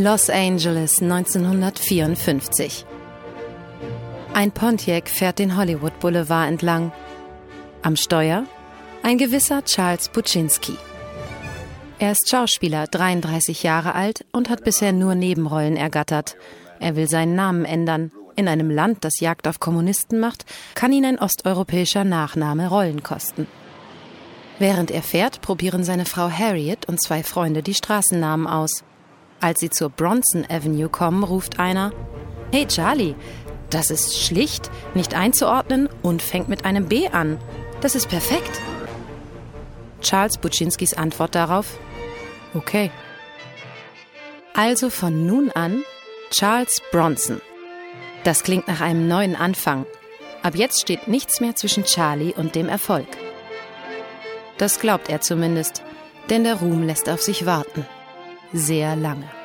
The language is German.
Los Angeles 1954. Ein Pontiac fährt den Hollywood Boulevard entlang. Am Steuer ein gewisser Charles Buczynski. Er ist Schauspieler, 33 Jahre alt und hat bisher nur Nebenrollen ergattert. Er will seinen Namen ändern. In einem Land, das Jagd auf Kommunisten macht, kann ihn ein osteuropäischer Nachname Rollen kosten. Während er fährt, probieren seine Frau Harriet und 2 Freunde die Straßennamen aus. Als sie zur Bronson Avenue kommen, ruft einer: »Hey Charlie, das ist schlicht, nicht einzuordnen und fängt mit einem B an. Das ist perfekt.« Charles Buczynskis Antwort darauf: »Okay.« Also von nun an Charles Bronson. Das klingt nach einem neuen Anfang. Ab jetzt steht nichts mehr zwischen Charlie und dem Erfolg. Das glaubt er zumindest, denn der Ruhm lässt auf sich warten. Sehr lange.